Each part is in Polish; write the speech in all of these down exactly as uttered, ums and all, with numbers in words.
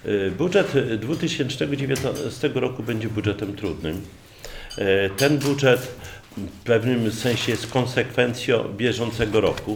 Budżet dwa tysiące dziewiętnastego roku będzie budżetem trudnym. Ten budżet w pewnym sensie jest konsekwencją bieżącego roku.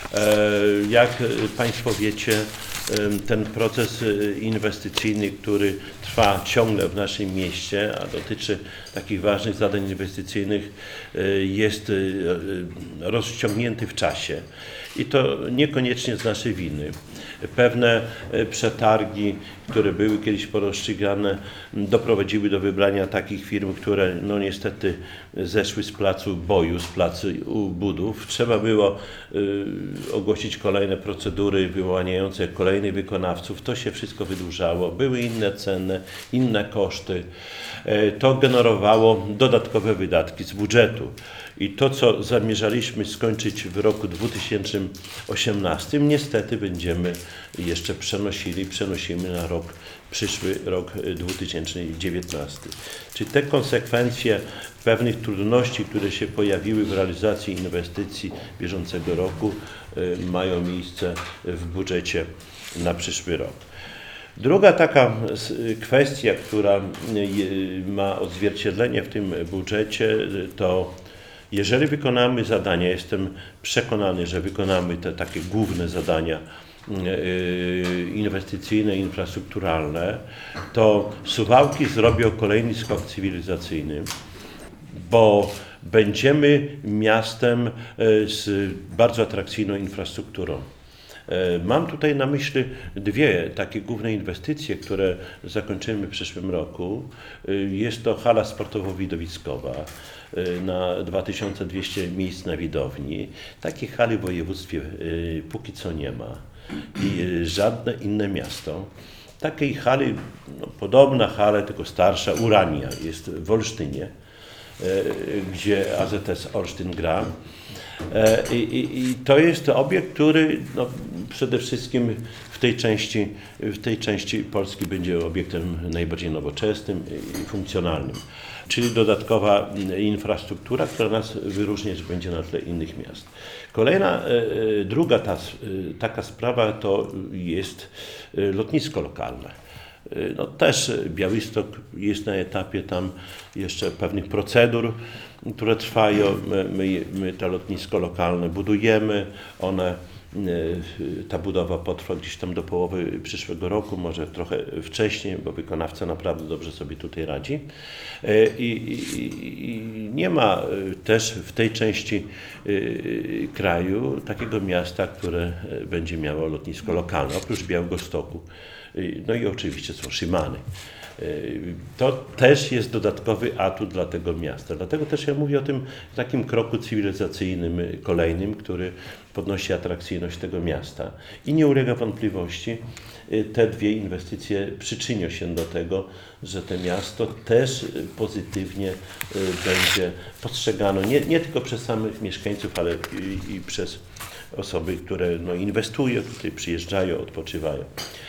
Jak Państwo wiecie, ten proces inwestycyjny, który trwa ciągle w naszym mieście, a dotyczy takich ważnych zadań inwestycyjnych, jest rozciągnięty w czasie. I to niekoniecznie z naszej winy. Pewne przetargi, które były kiedyś porozstrzygane, doprowadziły do wybrania takich firm, które no niestety zeszły z placu boju, z placu budów. Trzeba było y, ogłosić kolejne procedury wyłaniające kolejnych wykonawców. To się wszystko wydłużało. Były inne ceny, inne koszty. To generowało dodatkowe wydatki z budżetu. I to, co zamierzaliśmy skończyć w roku dwa tysiące osiemnastym, niestety będziemy jeszcze przenosili, przenosimy na rok, przyszły rok dwa tysiące dziewiętnasty. Czyli te konsekwencje pewnych trudności, które się pojawiły w realizacji inwestycji bieżącego roku, mają miejsce w budżecie na przyszły rok. Druga taka kwestia, która ma odzwierciedlenie w tym budżecie, to jeżeli wykonamy zadania, jestem przekonany, że wykonamy te takie główne zadania inwestycyjne, infrastrukturalne, to Suwałki zrobią kolejny skok cywilizacyjny, bo będziemy miastem z bardzo atrakcyjną infrastrukturą. Mam tutaj na myśli dwie takie główne inwestycje, które zakończymy w przyszłym roku. Jest to hala sportowo-widowiskowa na dwa tysiące dwieście miejsc na widowni. Takiej hali w województwie póki co nie ma i żadne inne miasto. Takiej hali, no, podobna hala, tylko starsza, Urania, jest w Olsztynie, gdzie A Z S Olsztyn gra. I, i, I to jest obiekt, który no, przede wszystkim w tej, części, w tej części Polski będzie obiektem najbardziej nowoczesnym i funkcjonalnym. Czyli dodatkowa infrastruktura, która nas wyróżniać będzie na tle innych miast. Kolejna, druga ta, taka sprawa to jest lotnisko lokalne. No też Białystok jest na etapie tam jeszcze pewnych procedur, które trwają. My, my, my to lotnisko lokalne budujemy, one, ta budowa potrwa gdzieś tam do połowy przyszłego roku, może trochę wcześniej, bo wykonawca naprawdę dobrze sobie tutaj radzi. I, i, i nie ma też w tej części kraju takiego miasta, które będzie miało lotnisko lokalne, oprócz Białegostoku. No i oczywiście są Szymany. To też jest dodatkowy atut dla tego miasta. Dlatego też ja mówię o tym takim kroku cywilizacyjnym kolejnym, który podnosi atrakcyjność tego miasta. I nie ulega wątpliwości, te dwie inwestycje przyczynią się do tego, że to miasto też pozytywnie będzie postrzegane nie, nie tylko przez samych mieszkańców, ale i, i przez osoby, które no, inwestują tutaj, przyjeżdżają, odpoczywają.